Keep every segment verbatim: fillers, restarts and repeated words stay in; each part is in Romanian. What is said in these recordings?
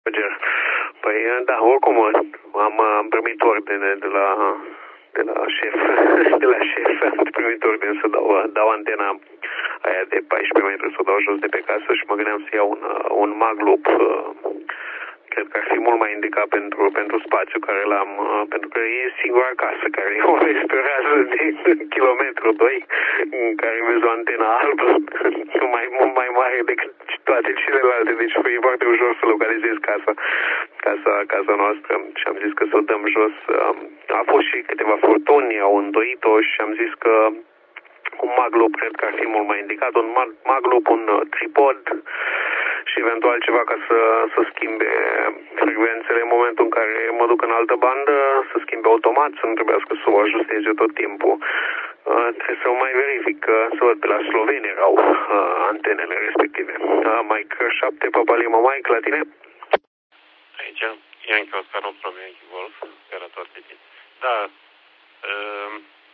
Păi, da, oricum, am, am primit ordine de la, de la șef, de la șef, am primit ordine să dau, dau antena aia de paisprezece metri, să o dau jos de pe casă și mă gândeam să iau un, un Magloop. Cred că ar fi mult mai indicat pentru, pentru spațiu care l-am, pentru că e singura casă care o restorează din kilometru doi, în care vezi o antenă albă, mai, mult mai mare decât toate celelalte, deci e foarte ușor să localizezi casa, casa, casa noastră și am zis că să o dăm jos. A fost și câteva furtuni, au îndoit-o și am zis că un Magloop cred că ar fi mult mai indicat, un Magloop, un tripod și eventual ceva ca să, să schimbe frecvențele în momentul în care mă duc în altă bandă, să schimbe automat, să nu trebuiască să o ajustez eu tot timpul. Uh, trebuie să o mai verific, uh, să văd pe la sloveni erau uh, antenele respective. Uh, Mike șapte, Papa Lima Mike, la tine? Aici, Yankee Oscar opt, Romeo Yankee Golf, operator T T. Da, uh,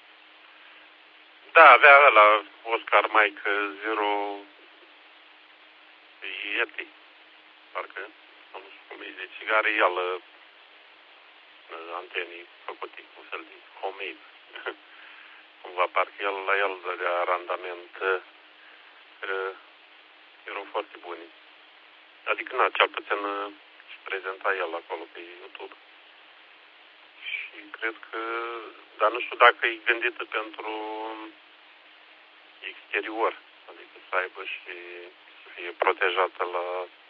da, avea la Oscar Mike zero Yeti, parcă, nu știu cum îi zice, care e al antenii făcute cu fel de homemade. Cumva parcă el, la el dădea randament, uh, erau foarte buni. Adică, na, cel puțin își prezenta el acolo pe YouTube. Și cred că, dar nu știu dacă e gândită pentru exterior, adică să aibă și să fie protejată la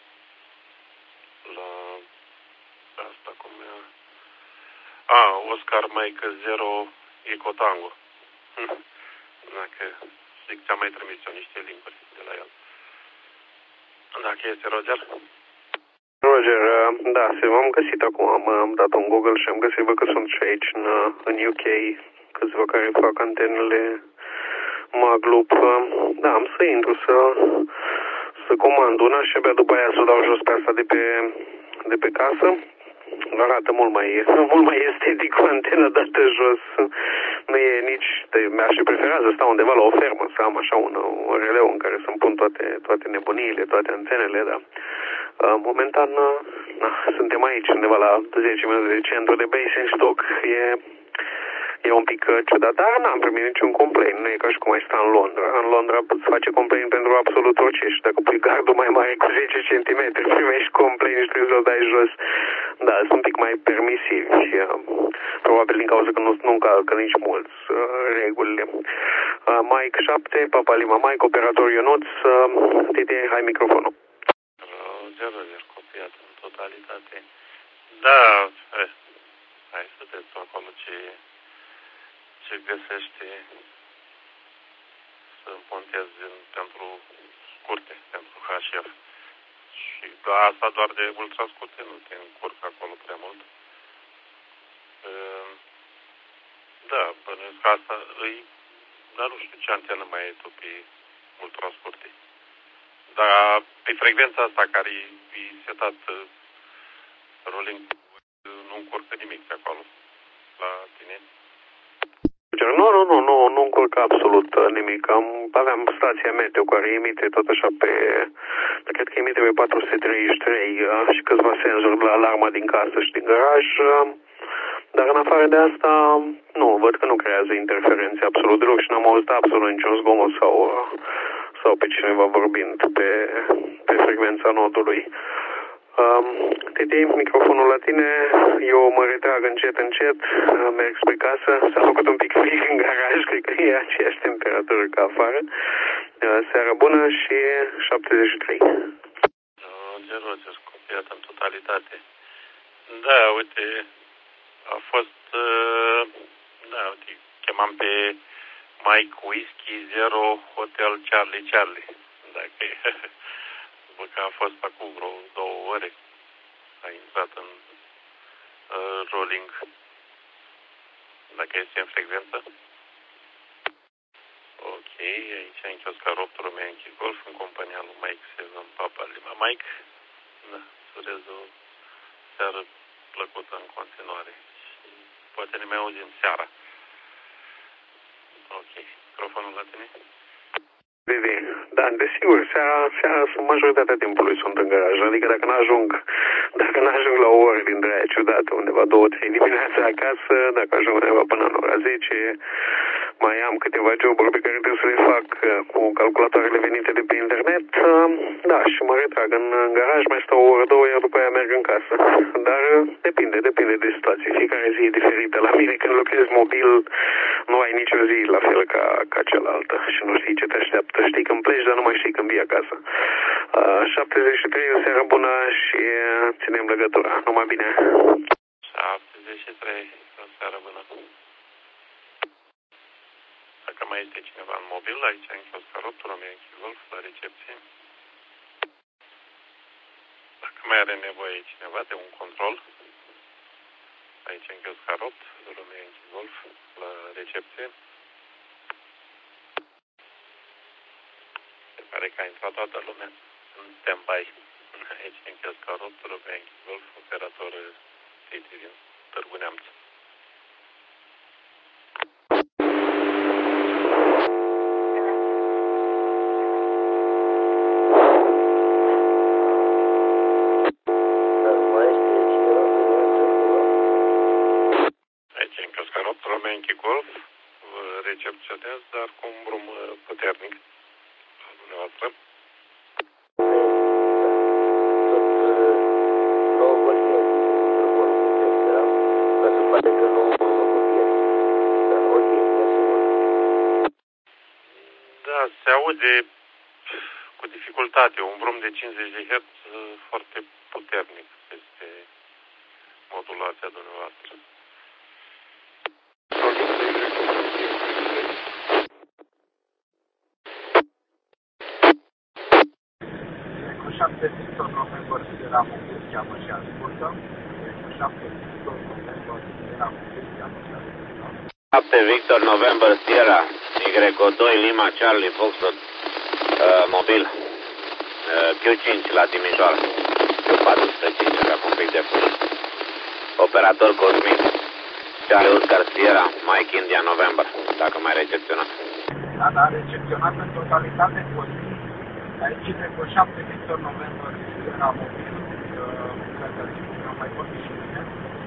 la asta cum e. A, Oscar Mike zero Ecotango. Dacă zic, ți-am mai trimis eu niște linkuri de la el. Dacă este Roger? Roger, da, se v-am găsit acum, am, am dat un Google și am găsit, văd că sunt și aici în, în U K câțiva care fac antenele Magloop. Da, am să intru să, să comand una și abia după aia să o dau jos pe asta de pe, de pe casă. Arată mult mai, mult mai estetic cu antena dată jos. Nu e nici, mi-aș fi prefera să stau undeva la o fermă, să am așa un, un releu în care să-mi pun toate, toate nebuniile, toate antenele, dar momentan na, suntem aici, undeva la zece minute de centru de base în stock. E, e un pic ciudat, dar n-am primit niciun complaint. Nu e ca și cum ai sta în Londra. În Londra îți face complaint pentru absolut orice și dacă pui gardul mai mare cu zece centimetri, primești complaint și trebuie să-l dai jos. Da, sunt un pic mai permisivi și probabil din cauza că nu, nu încalcă nici mulți uh, regulile. Uh, Mike șapte, Papa Lima Mike, operator Ionuț, uh, T T, hai microfonul. Roger, Roger, copiat în totalitate. Da, hai, hai să vedeți acolo ce, ce găsește să montezi pentru scurte, pentru H F. Și da, asta doar de ultra scurte, nu te încurcă acolo prea mult. Da, bănuiesc că asta îi, dar nu știu ce antenă mai e tu pe ultra scurte. Dar pe frecvența asta care e setat rolling, nu încurcă nimic pe acolo, la tine. Nu, nu, nu, nu, nu încurcă absolut nimic. Am, aveam stația meteo care emite tot așa pe, cred că emite pe patru sute treizeci și trei și câțiva senzori la alarma din casă și din garaj. Dar în afară de asta, nu, văd că nu creează interferențe absolut deloc și n-am auzit absolut niciun zgomot sau, sau pe cineva vorbind pe, pe frecvența nodului. Um, T T, microfonul la tine, eu mă retrag încet, încet, merg spre casă, s-a făcut un pic frig în garaj, cred că e aceeași temperatură ca afară. Seara bună și șaptezeci și trei. Roger, Roger, copiat în totalitate. Da, uite, a fost, da, uite, chemam pe Mike Whiskey zero Hotel Charlie Charlie. Dacă după că a fost acum vreo două ore, a intrat în uh, rolling, dacă este în frecvență. Ok, aici în Oscar opt, Romeo Yankee Golf, în compania lui Mike șapte, Papa Lima Mike. Da, să urez o seară plăcută în continuare și poate ne mai auzim seara. Ok, microfonul la tine? Vivi, da, desigur, seara, seara majoritatea timpului sunt în garaj, adică dacă n-ajung, dacă undeva două trei dimineața acasă, dacă ajung undeva până în ora zece, mai am câteva joburi pe care trebuie să le fac cu calculatoarele venite de pe internet, da, și mă retrag în, în garaj, mai stau o oră, două, iar după aia merg în casă. Dar depinde, depinde de situație. Fiecare zi e diferită. La mine când lucrezi mobil, nu ai nicio zi la fel ca, ca cealaltă și nu știi ce te așteaptă. Știi când pleci, dar nu mai știi când vii acasă. Uh, șaptezeci și trei, o seară bună și ținem legătura. Numai bine. șaptezeci și trei, o seară bună. Dacă mai este cineva în mobil, aici în Chiosca Ropt, Romeo Yankee Golf, la recepție. Dacă mai are nevoie cineva de un control, aici în Chiosca Ropt, Romeo Yankee Golf, la recepție. Se pare că a intrat toată lumea în stand-by. Aici în Chiosca Ropt, Romeo Yankee Golf, operator City din Târgu Neamț. Romeo Yankee Golf, recepționez, dar cu un brum puternic la dumneavoastră. Da, se aude cu dificultate, un brum de cincizeci de herți foarte puternic peste modulația dumneavoastră. șapte Victor November Sierra Mobil cheamă și ascultă. șapte Victor November Sierra Mobil cheamă și ascultă. șapte Victor November Sierra Y O doi Lima Charlie Foxtrot uh, mobil uh, Q cinci la Timișoara, Q patru sute cinci la conflict de fuș. Operator Cosmin Charlie Oscar Sierra Mike India November, dacă mai recepționat. Da, da, recepționat în totalitate Cosmin. Aici cred că șapte Victor November Sierra Mobil, cred că nu mai vorbit și mine.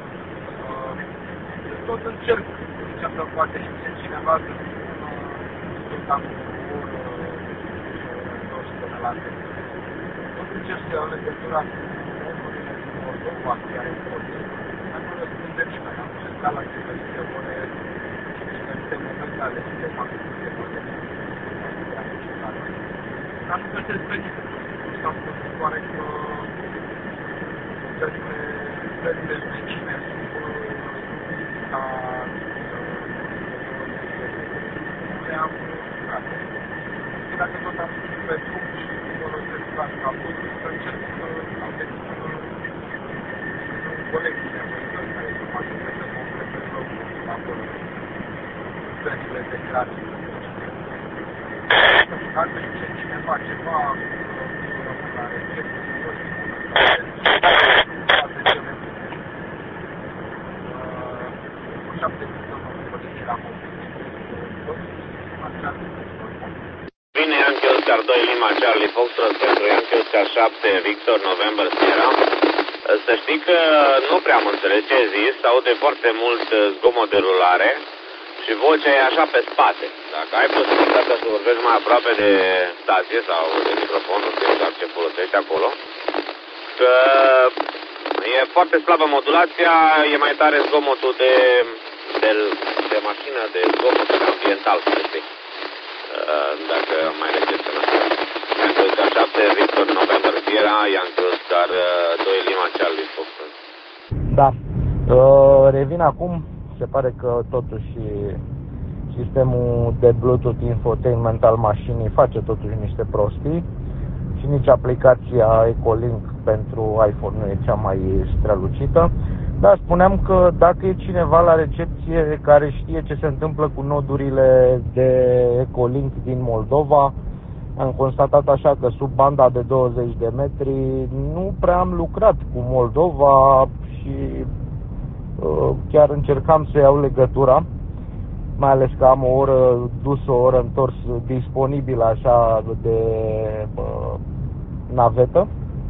Tot încerc, zicem că poate și cineva să spună, sunt cam o oră, două sute de la tine. Tot încerc să iau legătura cu omurile din Moldova, care pot. Dar nu răspunde nimeni, am încercat la diferite ore, diferite momente ale zilei, m-am gândit de multe ori. Dar nu găsesc pe nimeni. Nu s-a spus oare că țările, țările vecine sunt ca nu le-am lucrat. Și dacă tot am spus pe drum și nu folosesc clar ca pot, să încerc să am venit un coleg de măică care să mă ajute să mă opresc pe loc acolo țările de grație. Dacă zice cineva ceva la recepție, pot fi bună toate cele bune. Cu șapte Victor November Sierra Mobil. Bine, Yankee Oscar doi Lima Charlie Foxtrot pentru Yankee Oscar șapte Victor November Sierra. Să știi că nu prea am înțeles ce ai zis, aude foarte mult zgomot de rulare. Și vocea e așa pe spate. Dacă ai posibilitatea să vorbești mai aproape de stație sau de microfon, nu știu exact ce folosești acolo, că e foarte slabă modulația, e mai tare zgomotul de, de, de mașină, de zgomot ambiental, să știi. Dacă mai recepționat. Yankee Oscar șapte Victor November Sierra, Yankee Oscar doi Lima Charlie Foxtrot. Da. Uh, revin acum. Se pare că totuși sistemul de Bluetooth infotainment al mașinii face totuși niște prostii și nici aplicația Ecolink pentru iPhone nu e cea mai strălucită. Dar spuneam că dacă e cineva la recepție care știe ce se întâmplă cu nodurile de Ecolink din Moldova, am constatat așa că sub banda de douăzeci de metri nu prea am lucrat cu Moldova și chiar încercam să iau legătura, mai ales că am o oră dus, o oră întors disponibilă așa de bă, navetă.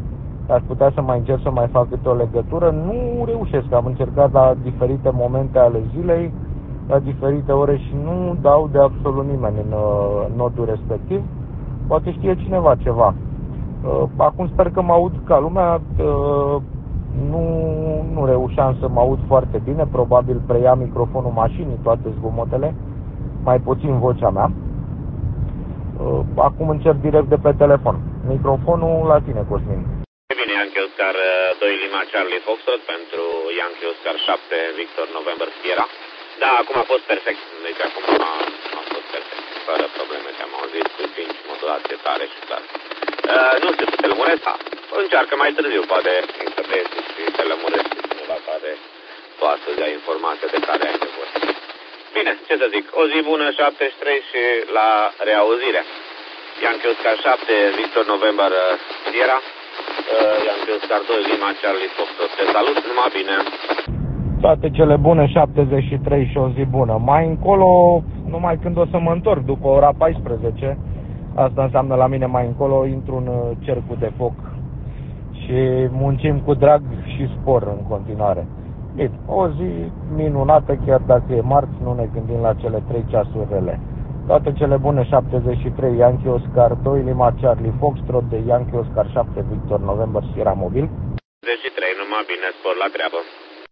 aș putea să mai încerc să mai fac câte o legătură. Nu reușesc, am încercat la diferite momente ale zilei, la diferite ore și nu dau de absolut nimeni în uh, nodul respectiv. Poate știe cineva ceva. Uh, acum sper că mă aud ca lumea. Uh, nu, nu reușeam să mă aud foarte bine. Probabil preia microfonul mașinii toate zgomotele, mai puțin vocea mea. Uh, acum încerc direct de pe telefon. Microfonul la tine, Cosmin. Bine, Yankee Oscar doi Lima Charlie Foxtrot pentru Yankee Oscar șapte Victor November Sierra. Da, acum a fost perfect. Deci acum a, a fost perfect. Fără probleme, te-am auzit cu cinci modulație tare și clar. Uh, nu știu să te lămuresc, da. Încearcă mai târziu, poate internetul și te lămuresc și cineva care tu astăzi ai informația de care ai nevoie. Bine, ce să zic, o zi bună, șaptezeci și trei și la reauzire. Yankee Oscar șapte Victor November Sierra. Uh, Yankee Oscar doi Lima Charlie Foxtrot. Te salut, numai bine. Toate cele bune, șaptezeci și trei și o zi bună. Mai încolo, numai când o să mă întorc după ora paisprezece, asta înseamnă la mine mai încolo, intru în cercul de foc și muncim cu drag și spor în continuare. Bine, o zi minunată, chiar dacă e marți, nu ne gândim la cele trei ceasuri rele. Toate cele bune, șaptezeci și trei Yankee Oscar doi Lima Charlie Foxtrot de Yankee Oscar șapte Victor November Sierra Mobil. șaptezeci și trei, numai bine, spor la treabă.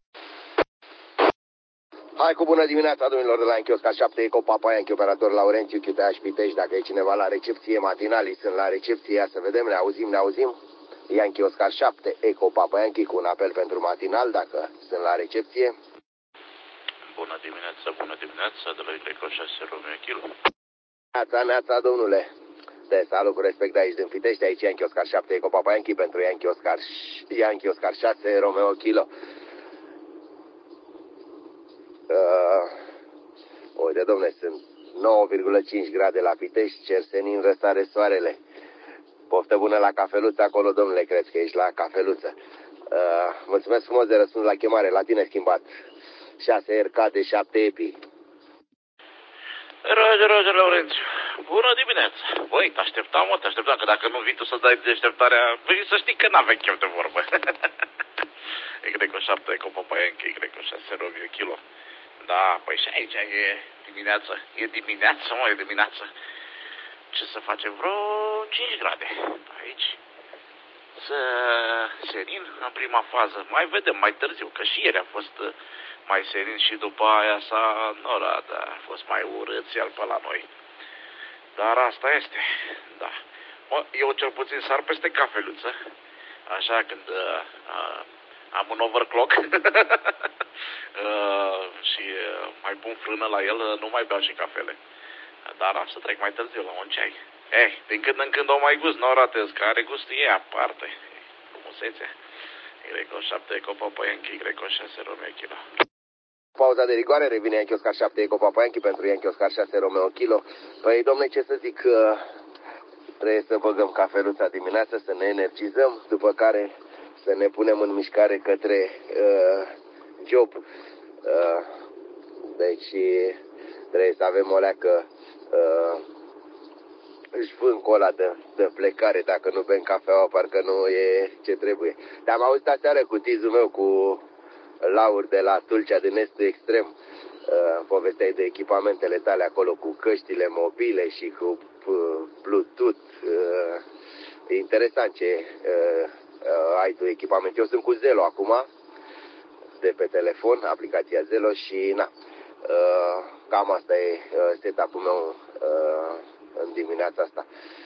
Hai cu bună dimineața, domnilor, de la Yankee Oscar șapte, Eco Papa Yankee, operator Laurențiu, Chiuteaș, Pitești. Dacă e cineva la recepție, matinalii sunt la recepție, ia să vedem, ne auzim, ne auzim. Yankee Oscar șapte, Eco Papa Yankee, cu un apel pentru matinal, dacă sunt la recepție. Bună dimineața, bună dimineața, de la Greco șase Romeo Kilo. Neața, neața, domnule. De salut, cu respect de aici din Pitești, aici Yankee Oscar șapte, Eco Papa Yankee, pentru Yankee Oscar, Yankee Oscar șase Romeo Kilo. Uh, uite, domne, sunt nouă virgulă cinci grade la Pitești, cer senin, răsare soarele. Poftă bună la cafeluță acolo, domnule, cred că ești la cafeluță. Uh, mulțumesc frumos de răspuns la chemare, la tine schimbat. șase R K de șapte E P I. Roger, Roger, Laurențiu. Bună dimineața. Băi, te așteptam, mă, te așteptam, că dacă nu vii tu să dai deșteptarea, păi să știi că n-avem chef de vorbă. Greco șapte, Eco Papa Yankee, Greco șase Romeo Kilo. Da, păi și aici e dimineață. E dimineață, mă, e dimineață. Ce să facem? Vreo cinci grade aici. Să serin în prima fază. Mai vedem mai târziu, că și ieri a fost mai serin și după aia s-a norat, da, a fost mai urâțial pe la noi. Dar asta este, da. Eu cel puțin sar peste cafeluță, așa când uh, uh, am un overclock uh, și uh, mai pun frână la el, uh, nu mai beau și cafele. Dar am să trec mai târziu la un ceai. Eh, din când în când o mai gust, nu o ratez, că are gust e aparte. Frumusețe. Greco șapte, Eco Papa Yankee, Greco șase Romeo Kilo. Pauza de rigoare, revine Yankee Oscar șapte, Eco Papa Yankee pentru Yankee Oscar șase Romeo Kilo. Păi, domne, ce să zic, uh, trebuie să băgăm cafeluța dimineața, să ne energizăm, după care să ne punem în mișcare către uh, job. Uh, deci trebuie să avem o leacă uh, jvâncul ăla de, de plecare, dacă nu bem cafeaua, parcă nu e ce trebuie. Dar am auzit aseară cu tizul meu, cu Laur de la Tulcea din Estul Extrem, uh, povesteai de echipamentele tale acolo cu căștile mobile și cu uh, Bluetooth. Uh, e interesant ce uh, uh, ai tu echipament. Eu sunt cu Zelo acum, de pe telefon, aplicația Zelo și na, uh, cam asta e uh, setup-ul meu uh, în dimineața asta.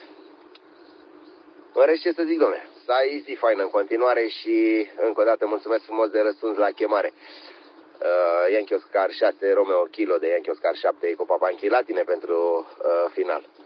În rest, ce să zic, dom'le, să ai zi faină în continuare și încă o dată mulțumesc frumos de răspuns la chemare. Uh, Yankee Oscar șase Romeo Kilo de Yankee Oscar șapte Eco Papa Yankee la tine pentru uh, final.